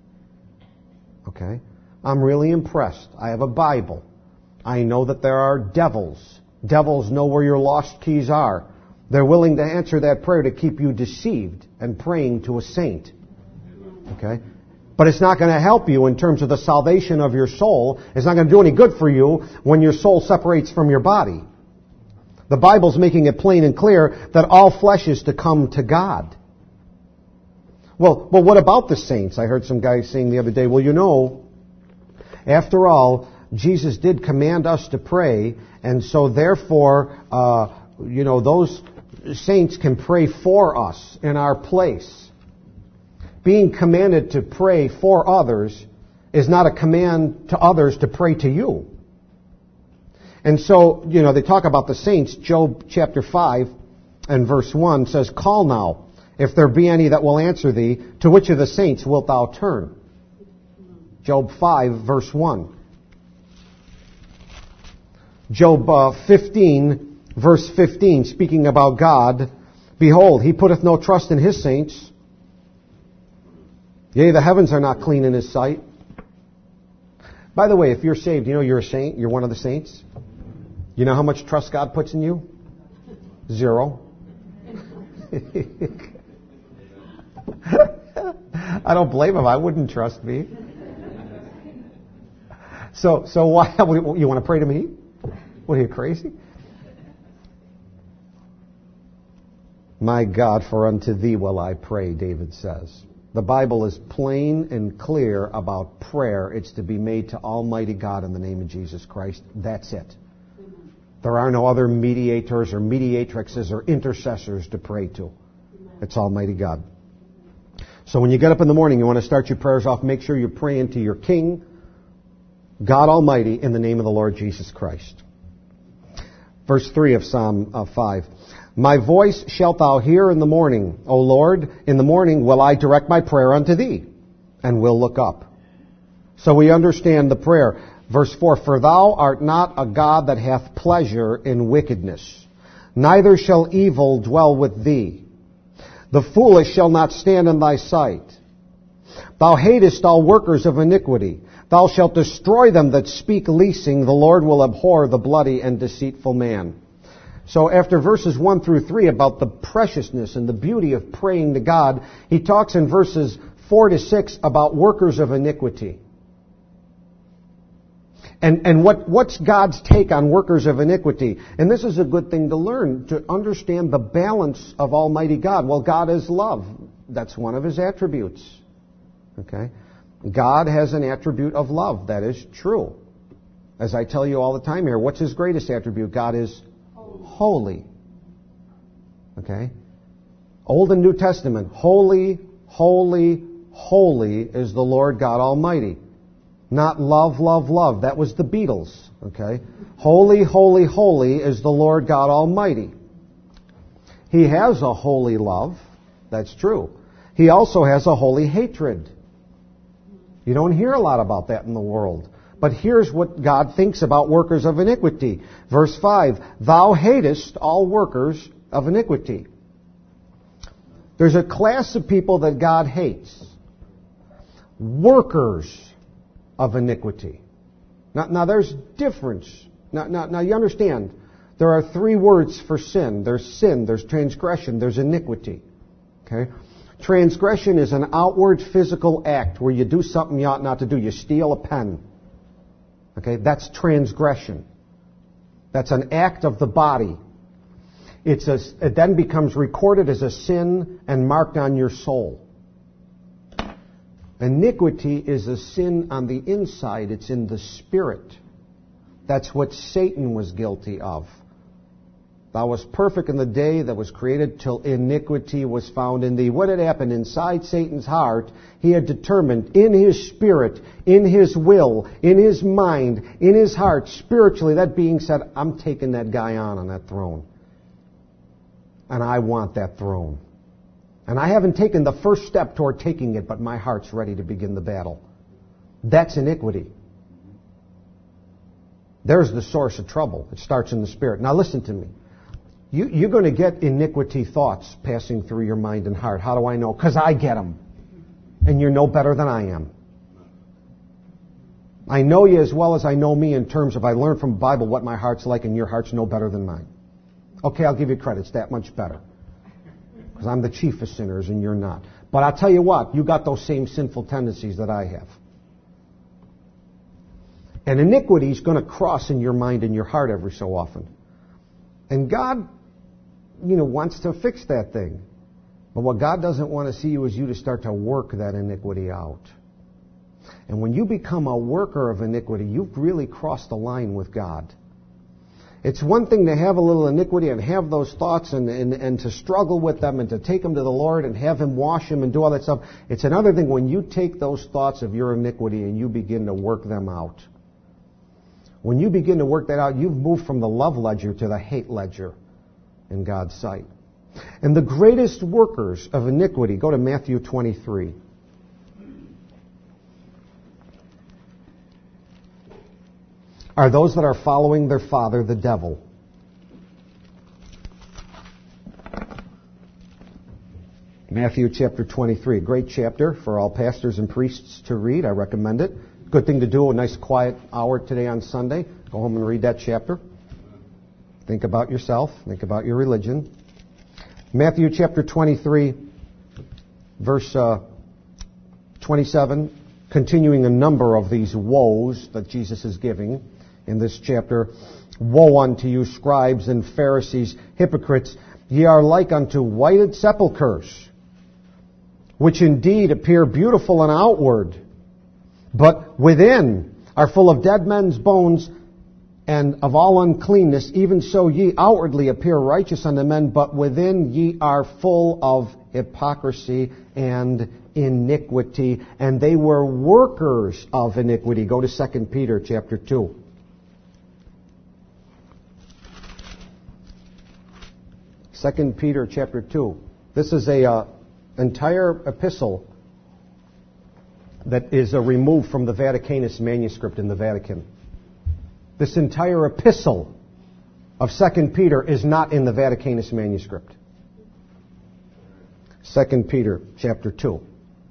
Okay, I'm really impressed. I have a Bible. I know that there are devils. Devils know where your lost keys are. They're willing to answer that prayer to keep you deceived and praying to a saint. Okay? But it's not going to help you in terms of the salvation of your soul. It's not going to do any good for you when your soul separates from your body. The Bible's making it plain and clear that all flesh is to come to God. Well, what about the saints? I heard some guys saying the other day, well, you know, after all, Jesus did command us to pray, and so therefore, those saints can pray for us in our place. Being commanded to pray for others is not a command to others to pray to you. And so, they talk about the saints. Job chapter 5 and verse 1 says, Call now, if there be any that will answer thee, to which of the saints wilt thou turn? Job 5 verse 1. Job 15 verse 15, speaking about God, Behold, He putteth no trust in His saints. Yea, the heavens are not clean in His sight. By the way, if you're saved, you're a saint. You're one of the saints. You know how much trust God puts in you? 0. I don't blame Him. I wouldn't trust me. So why? You want to pray to me? What, are you crazy? My God, for unto Thee will I pray, David says. The Bible is plain and clear about prayer. It's to be made to Almighty God in the name of Jesus Christ. That's it. There are no other mediators or mediatrixes or intercessors to pray to. It's Almighty God. So when you get up in the morning, you want to start your prayers off, make sure you're praying to your King God Almighty, in the name of the Lord Jesus Christ. Verse 3 of Psalm 5. My voice shalt thou hear in the morning, O Lord. In the morning will I direct my prayer unto thee, and will look up. So we understand the prayer. Verse 4, for thou art not a God that hath pleasure in wickedness, neither shall evil dwell with thee. The foolish shall not stand in thy sight. Thou hatest all workers of iniquity. Thou shalt destroy them that speak leasing. The Lord will abhor the bloody and deceitful man. So after verses 1 through 3 about the preciousness and the beauty of praying to God, he talks in verses 4 to 6 about workers of iniquity. And what's God's take on workers of iniquity? And this is a good thing to learn, to understand the balance of Almighty God. Well, God is love. That's one of His attributes. Okay? God has an attribute of love. That is true. As I tell you all the time here, what's His greatest attribute? God is holy. Okay? Old and New Testament. Holy, holy, holy is the Lord God Almighty. Not love, love, love. That was the Beatles. Okay? Holy, holy, holy is the Lord God Almighty. He has a holy love. That's true. He also has a holy hatred. You don't hear a lot about that in the world. But here's what God thinks about workers of iniquity. Verse 5, thou hatest all workers of iniquity. There's a class of people that God hates. Workers of iniquity. Now there's difference. Now you understand, there are three words for sin. There's sin, there's transgression, there's iniquity. Okay? Transgression is an outward physical act where you do something you ought not to do. You steal a pen. Okay? That's transgression. That's an act of the body. It then becomes recorded as a sin and marked on your soul. Iniquity is a sin on the inside. It's in the spirit. That's what Satan was guilty of. Thou wast perfect in the day that was created till iniquity was found in thee. What had happened inside Satan's heart? He had determined in his spirit, in his will, in his mind, in his heart, spiritually, that being said, I'm taking that guy on that throne. And I want that throne. And I haven't taken the first step toward taking it, but my heart's ready to begin the battle. That's iniquity. There's the source of trouble. It starts in the spirit. Now listen to me. You're going to get iniquity thoughts passing through your mind and heart. How do I know? Because I get them. And you're no better than I am. I know you as well as I know me in terms of I learned from the Bible what my heart's like, and your heart's no better than mine. Okay, I'll give you credit. It's that much better. Because I'm the chief of sinners and you're not. But I'll tell you what, you got those same sinful tendencies that I have. And iniquity is going to cross in your mind and your heart every so often. And God, wants to fix that thing. But what God doesn't want to see is you to start to work that iniquity out. And when you become a worker of iniquity, you've really crossed the line with God. It's one thing to have a little iniquity and have those thoughts and to struggle with them and to take them to the Lord and have Him wash them and do all that stuff. It's another thing when you take those thoughts of your iniquity and you begin to work them out. When you begin to work that out, you've moved from the love ledger to the hate ledger in God's sight. And the greatest workers of iniquity, go to Matthew 23. Are those that are following their father, the devil. Matthew chapter 23, a great chapter for all pastors and priests to read. I recommend it. Good thing to do, a nice quiet hour today on Sunday. Go home and read that chapter. Think about yourself. Think about your religion. Matthew chapter 23, verse 27, continuing a number of these woes that Jesus is giving in this chapter. Woe unto you, scribes and Pharisees, hypocrites! Ye are like unto whited sepulchres, which indeed appear beautiful and outward, but within are full of dead men's bones and of all uncleanness, even so ye outwardly appear righteous unto men, but within ye are full of hypocrisy and iniquity. And they were workers of iniquity. Go to 2 Peter chapter 2. 2 Peter chapter 2. This is a entire epistle that is removed from the Vaticanus manuscript in the Vatican. This entire epistle of 2 Peter is not in the Vaticanus manuscript. 2 Peter chapter 2.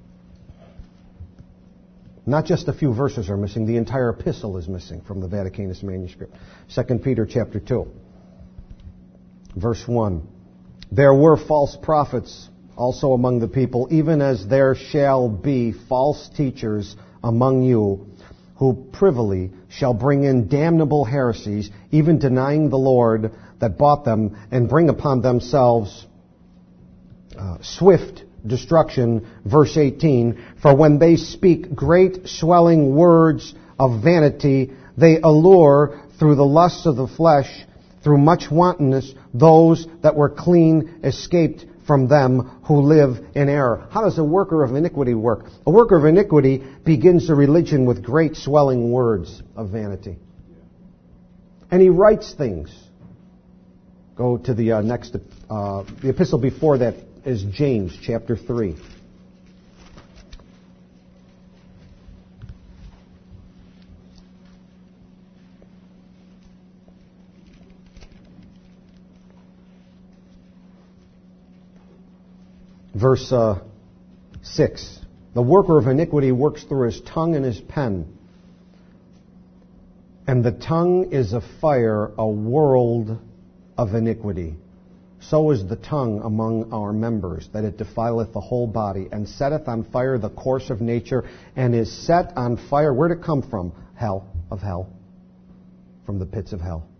Not just a few verses are missing, the entire epistle is missing from the Vaticanus manuscript. 2 Peter chapter 2. Verse 1. There were false prophets also among the people, even as there shall be false teachers among you, who privily shall bring in damnable heresies, even denying the Lord that bought them, and bring upon themselves swift destruction. Verse 18, for when they speak great swelling words of vanity, they allure through the lusts of the flesh, through much wantonness, those that were clean escaped from them who live in error. How does a worker of iniquity work? A worker of iniquity begins a religion with great swelling words of vanity. And he writes things. Go to the next, the epistle before that is James chapter 3. Verse 6. The worker of iniquity works through his tongue and his pen. And the tongue is a fire, a world of iniquity. So is the tongue among our members, that it defileth the whole body, and setteth on fire the course of nature, and is set on fire. Where'd it come from? Hell, of hell. From the pits of hell.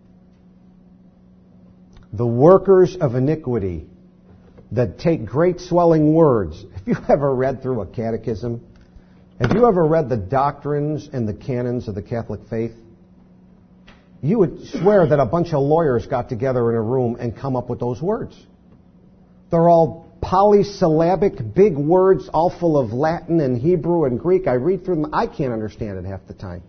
The workers of iniquity that take great swelling words. Have you ever read through a catechism? Have you ever read the doctrines and the canons of the Catholic faith? You would swear that a bunch of lawyers got together in a room and come up with those words. They're all polysyllabic, big words, all full of Latin and Hebrew and Greek. I read through them. I can't understand it half the time.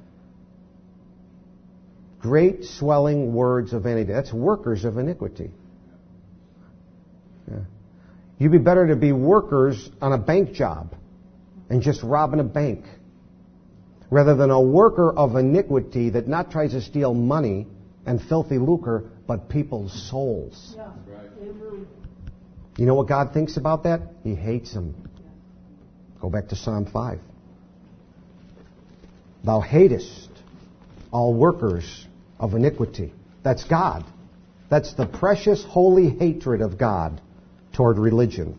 Great swelling words of vanity. That's workers of iniquity. Yeah. You'd be better to be workers on a bank job and just robbing a bank, rather than a worker of iniquity that not tries to steal money and filthy lucre, but people's souls. Yeah. Right. You know what God thinks about that? He hates them. Go back to Psalm 5. Thou hatest all workers of iniquity. That's God. That's the precious, holy hatred of God toward religion.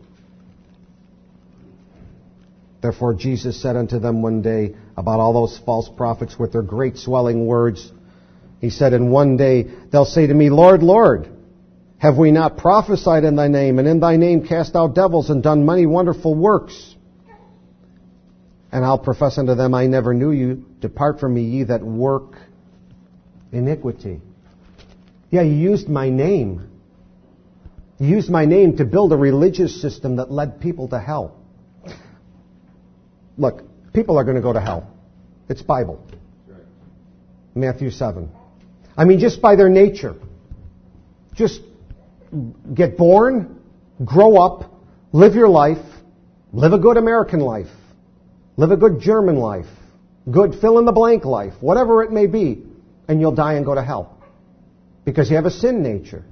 Therefore Jesus said unto them one day about all those false prophets with their great swelling words, he said, in one day they'll say to me, Lord, Lord, have we not prophesied in thy name, and in thy name cast out devils, and done many wonderful works? And I'll profess unto them, I never knew you. Depart from me, ye that work iniquity. Yeah, you used my name. You used my name to build a religious system that led people to hell. Look, people are going to go to hell. It's Bible. Matthew 7. I mean, just by their nature. Just get born, grow up, live your life, live a good American life, live a good German life, good fill-in-the-blank life, whatever it may be, and you'll die and go to hell. Because you have a sin nature.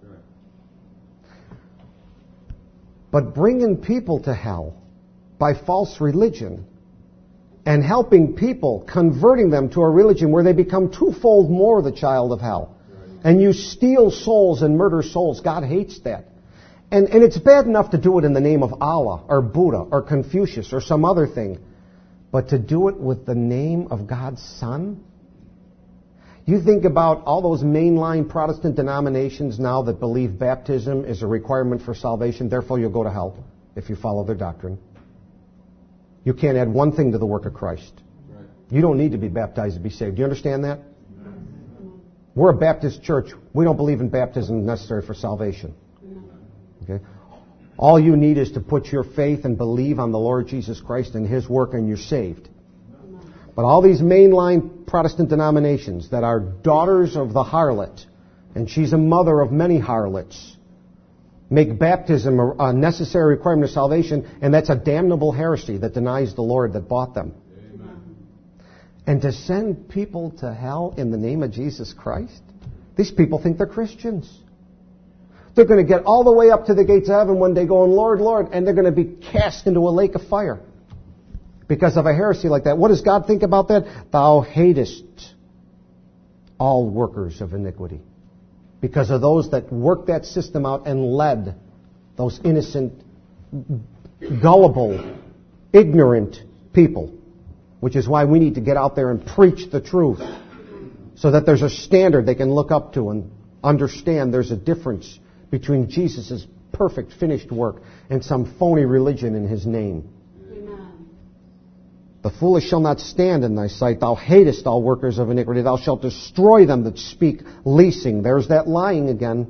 But bringing people to hell by false religion and helping people, converting them to a religion where they become twofold more the child of hell. And you steal souls and murder souls. God hates that. And it's bad enough to do it in the name of Allah or Buddha or Confucius or some other thing. But to do it with the name of God's Son? You think about all those mainline Protestant denominations now that believe baptism is a requirement for salvation, therefore you'll go to hell if you follow their doctrine. You can't add one thing to the work of Christ. Right. You don't need to be baptized to be saved. Do you understand that? We're a Baptist church. We don't believe in baptism necessary for salvation. Okay? All you need is to put your faith and believe on the Lord Jesus Christ and His work, and you're saved. But all these mainline Protestant denominations that are daughters of the harlot, and she's a mother of many harlots, make baptism a necessary requirement of salvation, and that's a damnable heresy that denies the Lord that bought them. Amen. And to send people to hell in the name of Jesus Christ? These people think they're Christians. They're going to get all the way up to the gates of heaven one day going, Lord, Lord, and they're going to be cast into a lake of fire because of a heresy like that. What does God think about that? Thou hatest all workers of iniquity. Because of those that worked that system out and led those innocent, gullible, ignorant people. Which is why we need to get out there and preach the truth. So that there's a standard they can look up to and understand there's a difference between Jesus' perfect finished work and some phony religion in His name. The foolish shall not stand in thy sight. Thou hatest all workers of iniquity. Thou shalt destroy them that speak leasing. There's that lying again.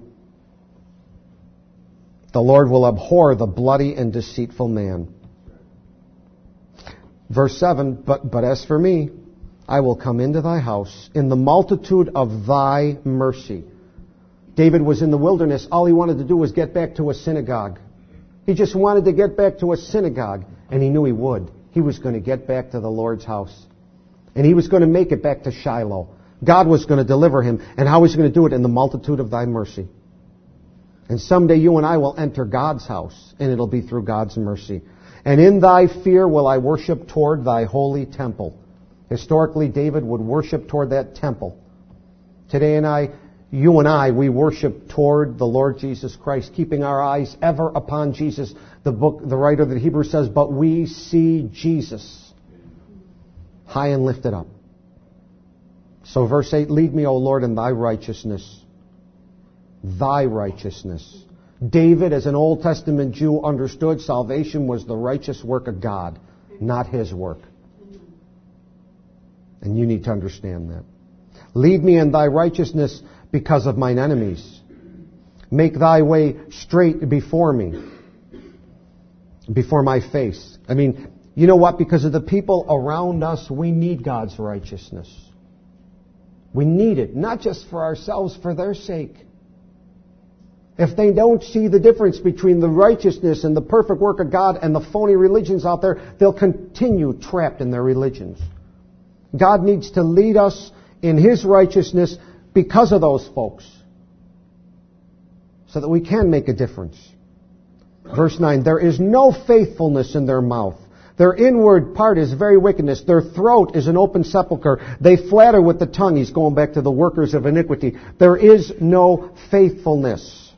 The Lord will abhor the bloody and deceitful man. Verse 7, But as for me, I will come into thy house in the multitude of thy mercy. David was in the wilderness. All he wanted to do was get back to a synagogue. He just wanted to get back to a synagogue, and he knew he would. He was going to get back to the Lord's house. And he was going to make it back to Shiloh. God was going to deliver him. And how was he going to do it? In the multitude of thy mercy. And someday you and I will enter God's house, and it'll be through God's mercy. And in thy fear will I worship toward thy holy temple. Historically, David would worship toward that temple. Today you and I, we worship toward the Lord Jesus Christ, keeping our eyes ever upon Jesus. The writer of the Hebrews says, but we see Jesus high and lifted up. So verse 8, lead me, O Lord, in thy righteousness. Thy righteousness. David, as an Old Testament Jew, understood salvation was the righteous work of God, not his work. And you need to understand that. Lead me in thy righteousness because of mine enemies. Make thy way straight before me, before my face. I mean, you know what? Because of the people around us, we need God's righteousness. We need it, not just for ourselves, for their sake. If they don't see the difference between the righteousness and the perfect work of God and the phony religions out there, they'll continue trapped in their religions. God needs to lead us in His righteousness because of those folks, so that we can make a difference. Verse 9, there is no faithfulness in their mouth. Their inward part is very wickedness. Their throat is an open sepulchre. They flatter with the tongue. He's going back to the workers of iniquity. There is no faithfulness.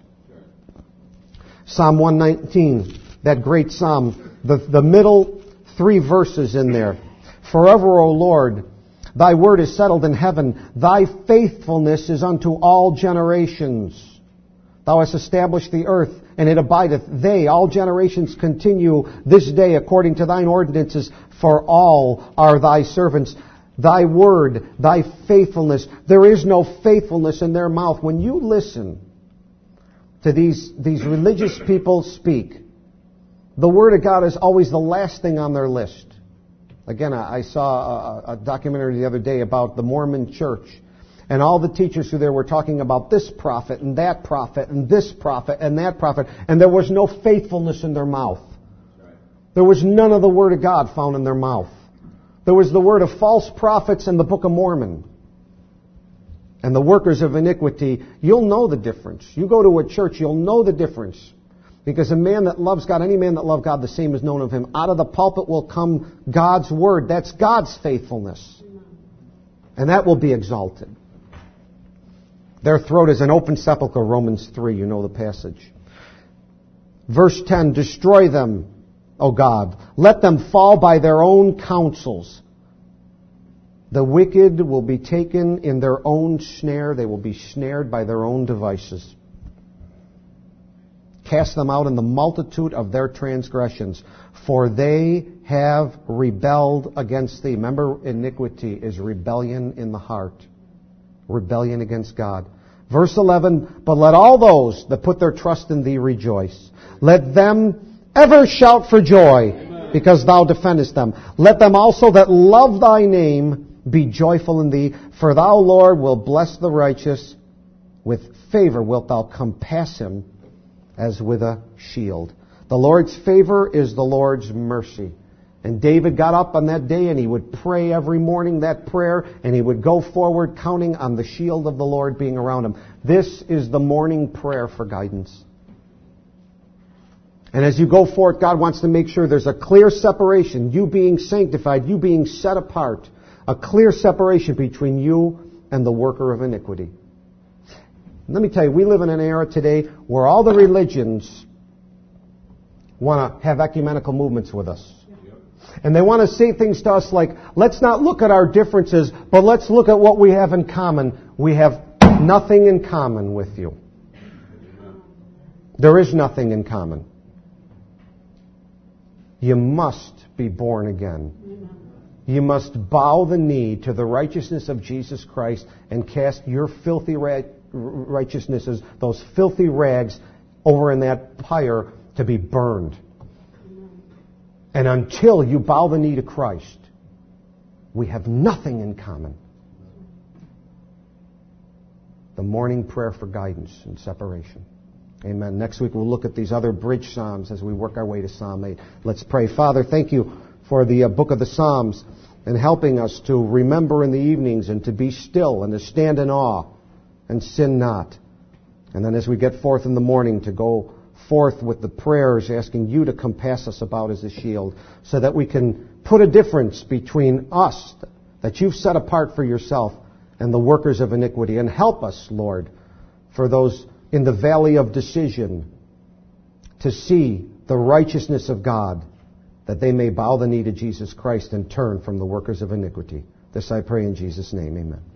Psalm 119, that great psalm, the middle 3 verses in there. Forever, O Lord, thy word is settled in heaven. Thy faithfulness is unto all generations. Thou hast established the earth, and it abideth. They, all generations, continue this day according to thine ordinances, for all are thy servants. Thy word, thy faithfulness. There is no faithfulness in their mouth. When you listen to these religious people speak, the word of God is always the last thing on their list. Again, I saw a documentary the other day about the Mormon church. And all the teachers who there were talking about this prophet and that prophet and this prophet and that prophet. And there was no faithfulness in their mouth. There was none of the Word of God found in their mouth. There was the word of false prophets and the Book of Mormon. And the workers of iniquity, you'll know the difference. You go to a church, you'll know the difference. Because a man that loves God, any man that loves God, the same is known of him. Out of the pulpit will come God's Word. That's God's faithfulness. And that will be exalted. Their throat is an open sepulchre, Romans 3, you know the passage. Verse 10, destroy them, O God. Let them fall by their own counsels. The wicked will be taken in their own snare. They will be snared by their own devices. Cast them out in the multitude of their transgressions, for they have rebelled against thee. Remember, iniquity is rebellion in the heart. rebellion against God. Verse 11, but let all those that put their trust in thee rejoice. Let them ever shout for joy, because thou defendest them. Let them also that love thy name be joyful in thee. For thou, Lord, will bless the righteous. With favor wilt thou compass him as with a shield. The Lord's favor is the Lord's mercy. And David got up on that day and he would pray every morning that prayer, and he would go forward counting on the shield of the Lord being around him. This is the morning prayer for guidance. And as you go forth, God wants to make sure there's a clear separation, you being sanctified, you being set apart, a clear separation between you and the worker of iniquity. Let me tell you, we live in an era today where all the religions want to have ecumenical movements with us. And they want to say things to us like, let's not look at our differences, but let's look at what we have in common. We have nothing in common with you. There is nothing in common. You must be born again. You must bow the knee to the righteousness of Jesus Christ and cast your filthy righteousnesses, those filthy rags, over in that pyre to be burned. And until you bow the knee to Christ, we have nothing in common. The morning prayer for guidance and separation. Amen. Next week we'll look at these other bridge psalms as we work our way to Psalm 8. Let's pray. Father, thank you for the book of the Psalms and helping us to remember in the evenings and to be still and to stand in awe and sin not. And then as we get forth in the morning to go forth with the prayers, asking you to compass us about as a shield, so that we can put a difference between us that you've set apart for yourself and the workers of iniquity. And help us, Lord, for those in the valley of decision to see the righteousness of God, that they may bow the knee to Jesus Christ and turn from the workers of iniquity. This I pray in Jesus' name, amen.